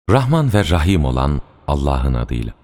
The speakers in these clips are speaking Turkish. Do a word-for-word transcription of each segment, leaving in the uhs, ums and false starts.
Rahman ve Rahim olan Allah'ın adıyla.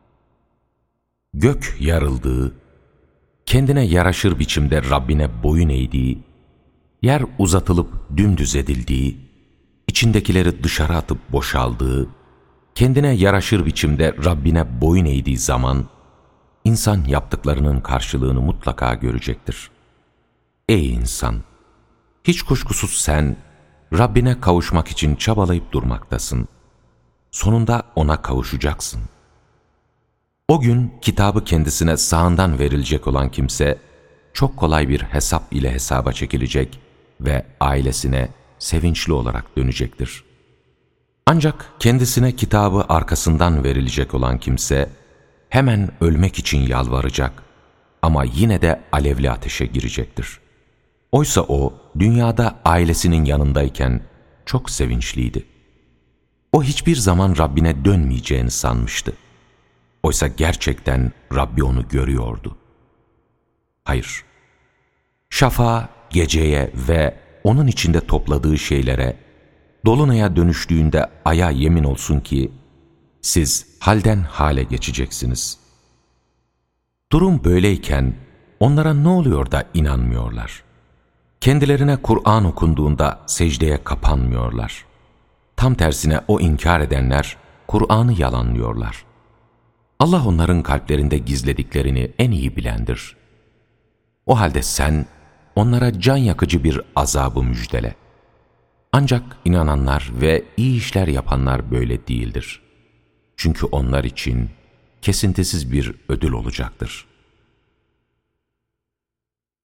Gök yarıldığı, kendine yaraşır biçimde Rabbine boyun eğdiği, yer uzatılıp dümdüz edildiği, içindekileri dışarı atıp boşaldığı, kendine yaraşır biçimde Rabbine boyun eğdiği zaman, insan yaptıklarının karşılığını mutlaka görecektir. Ey insan! Hiç kuşkusuz sen, Rabbine kavuşmak için çabalayıp durmaktasın. Sonunda ona kavuşacaksın. O gün kitabı kendisine sağından verilecek olan kimse, çok kolay bir hesap ile hesaba çekilecek ve ailesine sevinçli olarak dönecektir. Ancak kendisine kitabı arkasından verilecek olan kimse, hemen ölmek için yalvaracak ama yine de alevli ateşe girecektir. Oysa o, dünyada ailesinin yanındayken çok sevinçliydi. O hiçbir zaman Rabbine dönmeyeceğini sanmıştı. Oysa gerçekten Rabbi onu görüyordu. Hayır, şafağa, geceye ve onun içinde topladığı şeylere, dolunaya dönüştüğünde aya yemin olsun ki, siz halden hale geçeceksiniz. Durum böyleyken, onlara ne oluyor da inanmıyorlar? Kendilerine Kur'an okunduğunda secdeye kapanmıyorlar. Tam tersine o inkar edenler, Kur'an'ı yalanlıyorlar. Allah onların kalplerinde gizlediklerini en iyi bilendir. O halde sen, onlara can yakıcı bir azabı müjdele. Ancak inananlar ve iyi işler yapanlar böyle değildir. Çünkü onlar için kesintisiz bir ödül olacaktır.